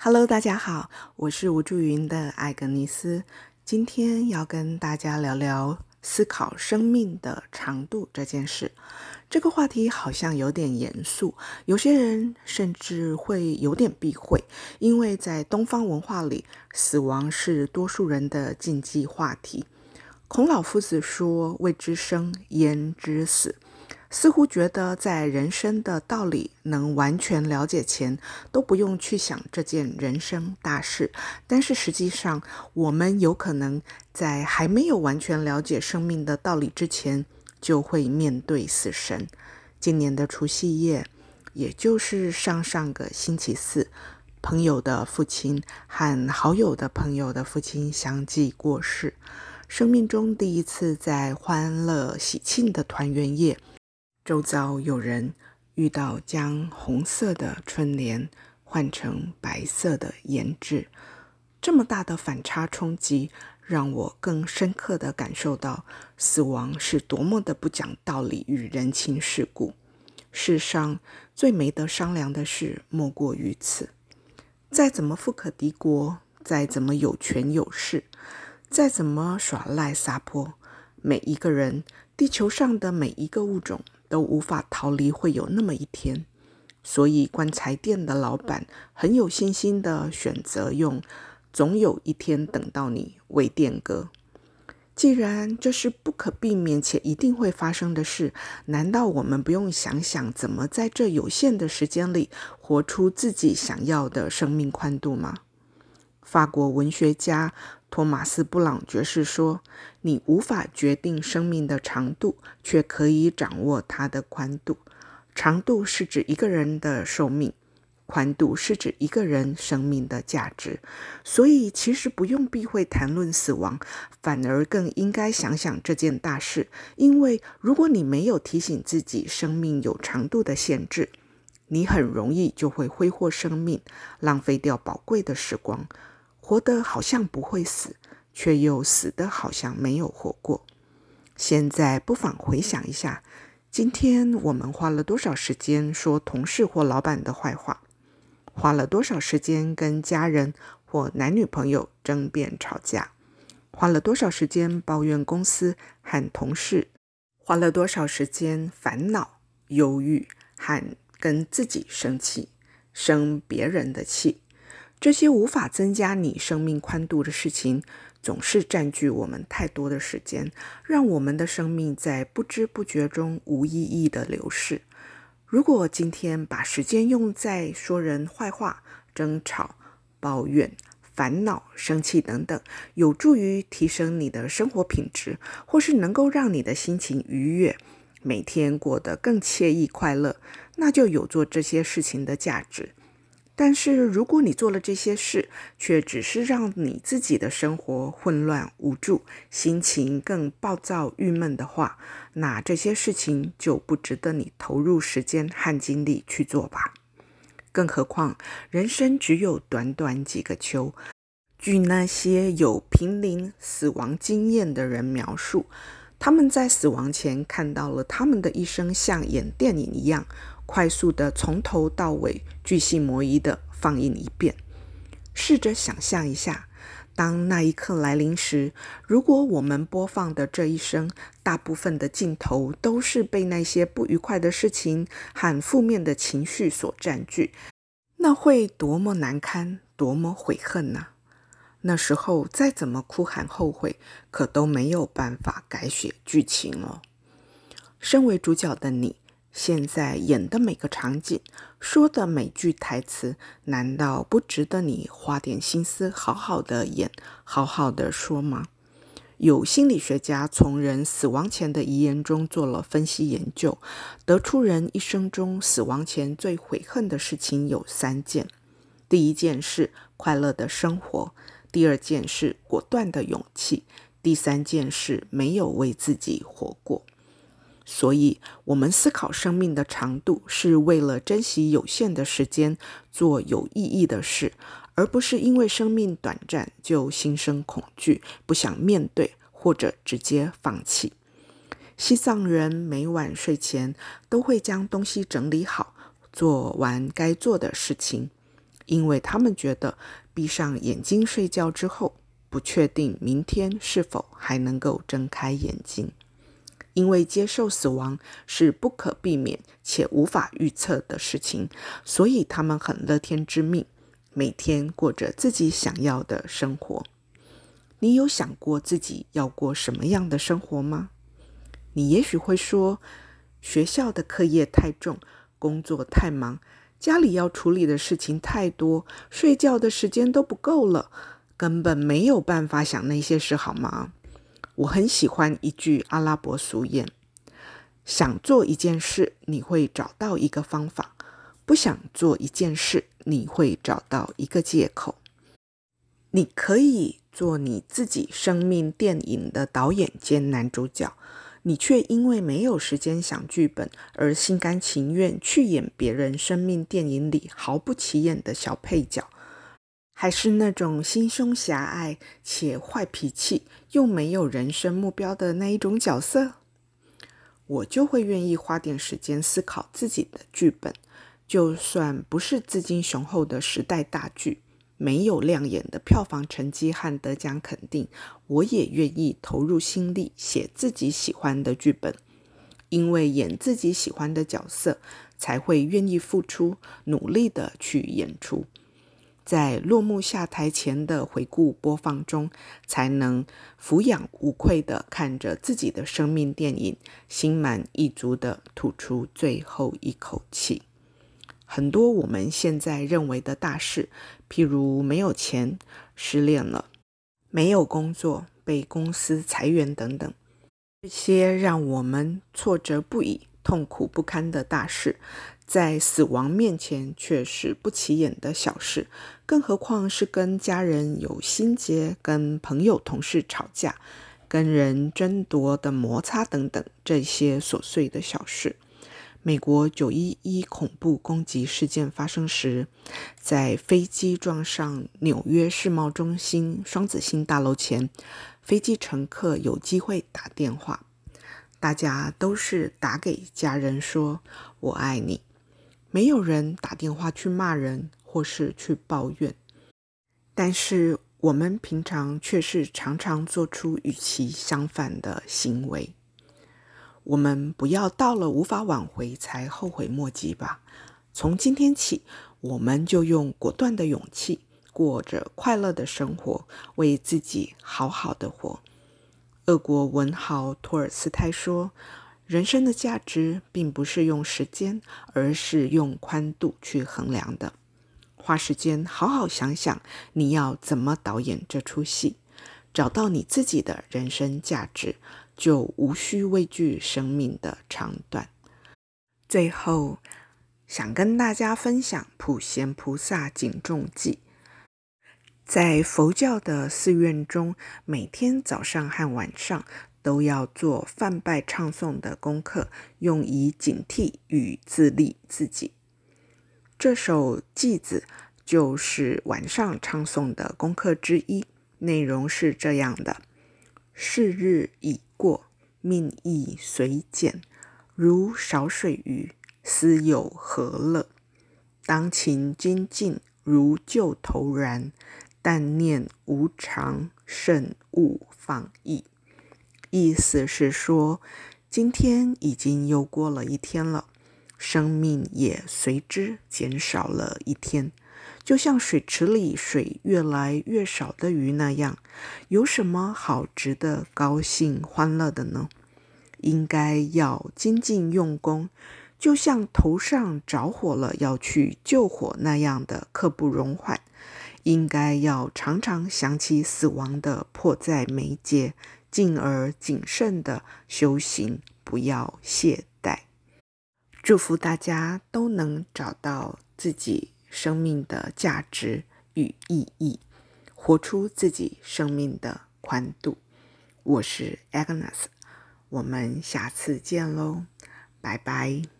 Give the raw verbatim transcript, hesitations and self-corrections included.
Hello，大家好，我是吴祝云的艾格尼斯。今天要跟大家聊聊思考生命的长度这件事。这个话题好像有点严肃，有些人甚至会有点避讳，因为在东方文化里，死亡是多数人的禁忌话题。孔老夫子说：“未知生，焉知死？”似乎觉得在人生的道理能完全了解前，都不用去想这件人生大事。但是实际上，我们有可能在还没有完全了解生命的道理之前，就会面对死神。今年的除夕夜，也就是上上个星期四，朋友的父亲和好友的朋友的父亲相继过世。生命中第一次在欢乐喜庆的团圆夜，周遭有人遇到将红色的春联换成白色的胭脂，这么大的反差冲击，让我更深刻地感受到死亡是多么的不讲道理与人情世故。世上最没得商量的事莫过于此。再怎么富可敌国，再怎么有权有势，再怎么耍赖撒泼，每一个人，地球上的每一个物种都无法逃离会有那么一天。所以棺材店的老板很有信心地选择用总有一天等到你为店歌。既然这是不可避免且一定会发生的事，难道我们不用想想怎么在这有限的时间里活出自己想要的生命宽度吗？法国文学家托马斯·布朗爵士说：“你无法决定生命的长度，却可以掌握它的宽度。长度是指一个人的寿命，宽度是指一个人生命的价值。所以其实不用避讳谈论死亡，反而更应该想想这件大事。因为如果你没有提醒自己生命有长度的限制，你很容易就会挥霍生命，浪费掉宝贵的时光。活得好像不会死，却又死得好像没有活过。现在不妨回想一下，今天我们花了多少时间说同事或老板的坏话？花了多少时间跟家人或男女朋友争辩吵架？花了多少时间抱怨公司和同事？花了多少时间烦恼、忧郁和跟自己生气，生别人的气？这些无法增加你生命宽度的事情，总是占据我们太多的时间，让我们的生命在不知不觉中无意义的流逝。如果今天把时间用在说人坏话、争吵、抱怨、烦恼、生气等等，有助于提升你的生活品质，或是能够让你的心情愉悦，每天过得更惬意快乐，那就有做这些事情的价值。但是如果你做了这些事，却只是让你自己的生活混乱无助，心情更暴躁郁闷的话，那这些事情就不值得你投入时间和精力去做吧。更何况人生只有短短几个秋，据那些有濒临死亡经验的人描述，他们在死亡前看到了他们的一生像演电影一样，快速的从头到尾巨细靡遗的放映一遍。试着想象一下，当那一刻来临时，如果我们播放的这一生大部分的镜头都是被那些不愉快的事情和负面的情绪所占据，那会多么难堪，多么悔恨呢？那时候再怎么哭喊后悔，可都没有办法改写剧情了。身为主角的你，现在演的每个场景，说的每句台词，难道不值得你花点心思好好的演，好好的说吗？有心理学家从人死亡前的遗言中做了分析研究，得出人一生中死亡前最悔恨的事情有三件。第一件是快乐的生活，第二件是果断的勇气，第三件是没有为自己活过。所以我们思考生命的长度，是为了珍惜有限的时间，做有意义的事，而不是因为生命短暂就心生恐惧，不想面对，或者直接放弃。西藏人每晚睡前都会将东西整理好，做完该做的事情。 因为他们觉得闭上眼睛睡觉之后，不确定明天是否还能够睁开眼睛。因为接受死亡是不可避免且无法预测的事情，所以他们很乐天知命，每天过着自己想要的生活。你有想过自己要过什么样的生活吗？你也许会说，学校的课业太重，工作太忙，家里要处理的事情太多，睡觉的时间都不够了，根本没有办法想那些事，好吗？我很喜欢一句阿拉伯俗谚，想做一件事，你会找到一个方法；不想做一件事，你会找到一个借口。你可以做你自己生命电影的导演兼男主角，你却因为没有时间想剧本而心甘情愿去演别人生命电影里毫不起眼的小配角，还是那种心胸狭隘且坏脾气又没有人生目标的那一种角色？我就会愿意花点时间思考自己的剧本，就算不是资金雄厚的时代大剧，没有亮眼的票房成绩和得奖肯定，我也愿意投入心力写自己喜欢的剧本，因为演自己喜欢的角色，才会愿意付出，努力的去演出。在落幕下台前的回顾播放中，才能俯仰无愧地看着自己的生命电影，心满意足地吐出最后一口气。很多我们现在认为的大事，譬如没有钱、失恋了、没有工作、被公司裁员等等，这些让我们挫折不已、痛苦不堪的大事，在死亡面前却是不起眼的小事，更何况是跟家人有心结、跟朋友同事吵架、跟人争夺的摩擦等等，这些琐碎的小事。美国九一一恐怖攻击事件发生时，在飞机撞上纽约世贸中心双子星大楼前，飞机乘客有机会打电话，大家都是打给家人说我爱你，没有人打电话去骂人或是去抱怨。但是我们平常却是常常做出与其相反的行为。我们不要到了无法挽回才后悔莫及吧。从今天起，我们就用果断的勇气，过着快乐的生活，为自己好好的活。俄国文豪托尔斯泰说，人生的价值并不是用时间，而是用宽度去衡量的。花时间好好想想，你要怎么导演这出戏，找到你自己的人生价值，就无需畏惧生命的长短。最后，想跟大家分享普贤菩萨警众记。在佛教的寺院中，每天早上和晚上都要做梵拜唱诵的功课，用以警惕与自立自己。这首偈子就是晚上唱诵的功课之一，内容是这样的：是日已过，命亦随减，如少水鱼，斯有何乐？当勤精进，如旧头然，但念无常，慎勿放逸。意思是说，今天已经又过了一天了，生命也随之减少了一天，就像水池里水越来越少的鱼那样，有什么好值得高兴欢乐的呢？应该要精进用功，就像头上着火了要去救火那样的刻不容缓。应该要常常想起死亡的迫在眉睫，进而谨慎的修行，不要懈怠。祝福大家都能找到自己生命的价值与意义，活出自己生命的宽度。我是 Agnes， 我们下次见喽，拜拜。